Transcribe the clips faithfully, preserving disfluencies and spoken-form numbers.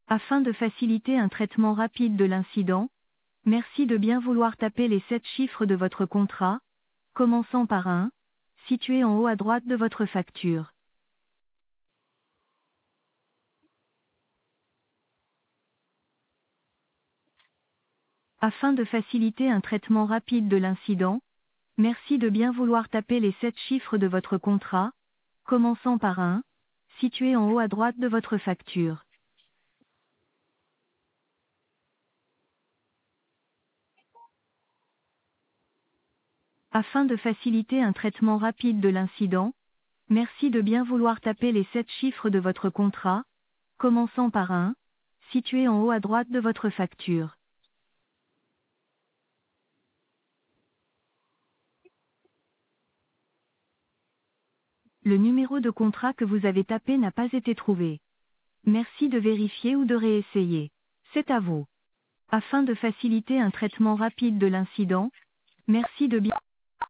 Afin de faciliter un traitement rapide de l'incident, merci de bien vouloir taper les sept chiffres de votre contrat, commençant par un, situé en haut à droite de votre facture. Afin de faciliter un traitement rapide de l'incident, merci de bien vouloir taper les sept chiffres de votre contrat, commençant par un, situé en haut à droite de votre facture. Afin de faciliter un traitement rapide de l'incident, merci de bien vouloir taper les sept chiffres de votre contrat, commençant par un, situé en haut à droite de votre facture. Le numéro de contrat que vous avez tapé n'a pas été trouvé. Merci de vérifier ou de réessayer. C'est à vous. Afin de faciliter un traitement rapide de l'incident, merci de bien...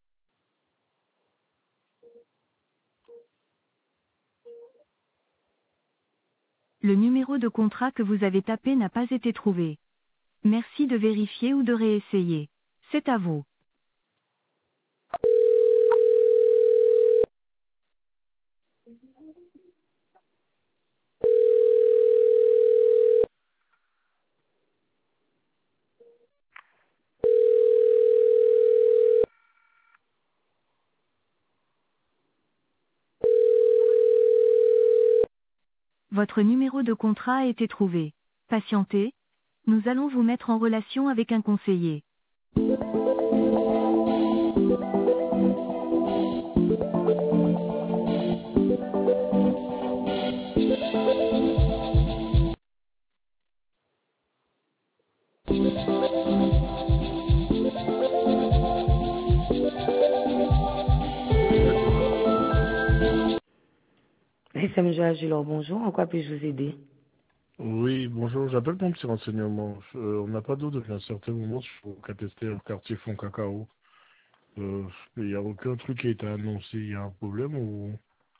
Le numéro de contrat que vous avez tapé n'a pas été trouvé. Merci de vérifier ou de réessayer. C'est à vous. Votre numéro de contrat a été trouvé. Patientez, nous allons vous mettre en relation avec un conseiller. S M J Agilor, bonjour, en quoi puis-je vous aider? Oui, bonjour, j'appelle pour un petit renseignement. Euh, on n'a pas d'eau depuis un certain moment sur Capesterre, quartier Fond Cacao. Euh, Il n'y a aucun truc qui a été annoncé, il y a un problème ou...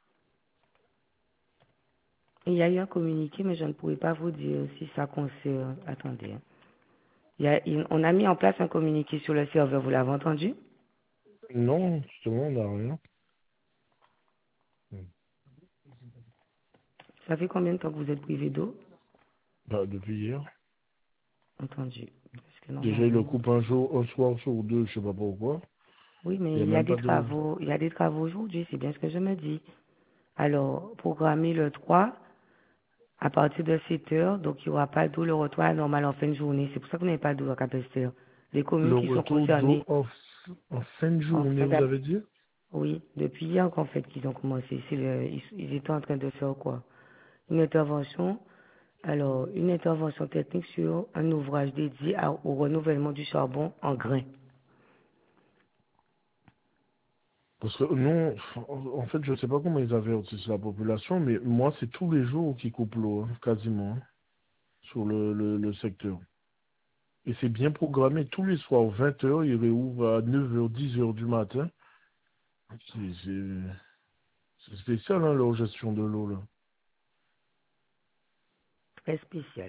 Il y a eu un communiqué, mais je ne pourrais pas vous dire si ça concerne... Attendez. hein. Il y a- il- on a mis en place un communiqué sur le serveur, vous l'avez entendu? Non, justement, on n'a rien. Ça fait combien de temps que vous êtes privé d'eau? Bah, depuis hier. Entendu. Parce que Déjà, il le normalement... coupe un jour, un soir sur deux, je sais pas pourquoi. Oui, Il n'y mais a il y a même des pas de... travaux, il y a des travaux aujourd'hui, c'est bien ce que je me dis. Alors, programmer le trois à partir de sept heures, donc il n'y aura pas d'eau, le retour est normal en fin de journée. C'est pour ça qu'on n'a pas d'eau à Capesterre. Les communes Le qui sont retour d'eau concernées, en, en fin de en journée, fin vous d'app- avez dit? oui, depuis hier qu'en fait qu'ils ont commencé, c'est le, ils, ils étaient en train de faire quoi? Une intervention, alors une intervention technique sur un ouvrage dédié à- au renouvellement du charbon en grains. Parce que non, en en fait, je sais pas comment ils avertissent la population, mais moi, c'est tous les jours qu'ils coupent l'eau, hein, quasiment, hein, sur le, le, le secteur. Et c'est bien programmé tous les soirs, vingt heures, ils réouvrent à neuf heures, dix heures du matin. C'est c'est- c'est spécial, hein, leur gestion de l'eau, là. Très spécial.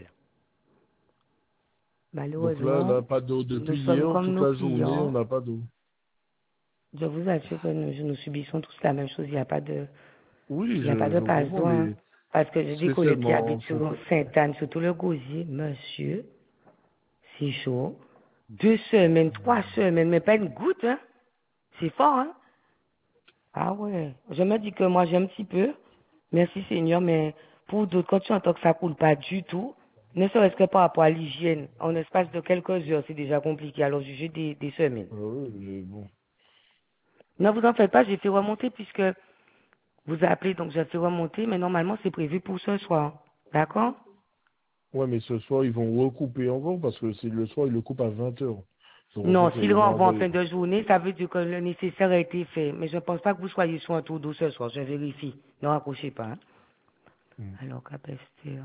Donc là, Malheureusement, là, pas d'eau nous depuis sommes hier, comme toute nos la journée, on clients. n'a pas d'eau. Je vous assure que nous, nous subissons tous la même chose. Il n'y a pas de, Oui, il n'y a pas je, de je comprends, passe-droit. hein. mais Parce que j'ai des collègues qui spécialement habitent en sur fonction. Sainte-Anne, surtout le Gosier. Monsieur, c'est chaud. Deux semaines, trois semaines, mais pas une goutte, hein. C'est fort, hein. Ah ouais. Je me dis que moi, j'ai un petit peu. Merci Seigneur, mais pour d'autres, quand tu entends que ça coule pas du tout, ne serait-ce que par rapport à l'hygiène, en espace de quelques heures, c'est déjà compliqué. Alors, juger des, des semaines. Ah oui, mais bon. Ne vous en faites pas, j'ai fait remonter puisque vous avez appelé, donc j'ai fait remonter, mais normalement, c'est prévu pour ce soir. D'accord? Ouais, mais ce soir, ils vont recouper encore, parce que c'est le soir, ils le coupent à vingt heures. Donc, en Non, fait, s'il ils vont renvoie en envoyer. fin de journée, ça veut dire que le nécessaire a été fait. Mais je ne pense pas que vous soyez sur un tour d'eau ce soir. Je vérifie. Ne raccrochez pas. hein. Hmm. Alors, Capester,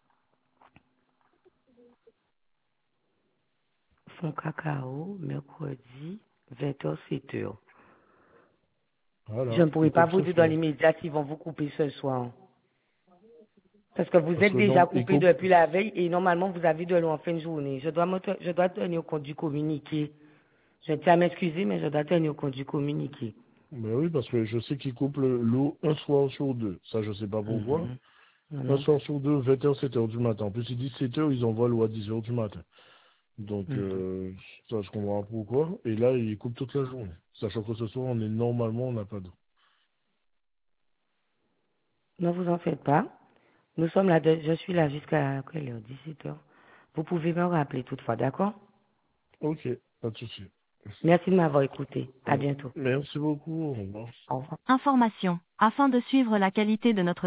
fond cacao, mercredi, vingt heures, sept heures. Je Voilà, ne pourrais c'est pas pour vous ce dire dans soir. l'immédiat s'ils vont vous couper ce soir. Parce que vous Parce êtes que déjà non, il coupé coupe. depuis la veille et normalement vous avez de l'eau en fin de journée. Je dois, me te- je dois tenir compte du communiqué. Je tiens à m'excuser, mais je dois tenir compte du communiqué. Ben oui, parce que je sais qu'il coupe le- l'eau un soir sur deux. Ça, je sais pas pourquoi. Mhm. Non, Un non. soir sur deux, vingt heures, sept heures du matin. En plus, ils disent sept heures, ils envoient l'eau à dix heures du matin. Donc, Mhm. euh, ça, je comprends pas pourquoi. Et là, il coupe toute la journée. Sachant que ce soir, on est normalement, on n'a pas d'eau. Ne vous en faites pas. Nous sommes là, de- je suis là jusqu'à quelle heure? dix-sept heures. Vous pouvez me rappeler toutefois, d'accord? Ok, pas de souci. Merci de m'avoir écouté. À Ouais. bientôt. Merci beaucoup. Au revoir. Au revoir. Information. Afin de suivre la qualité de notre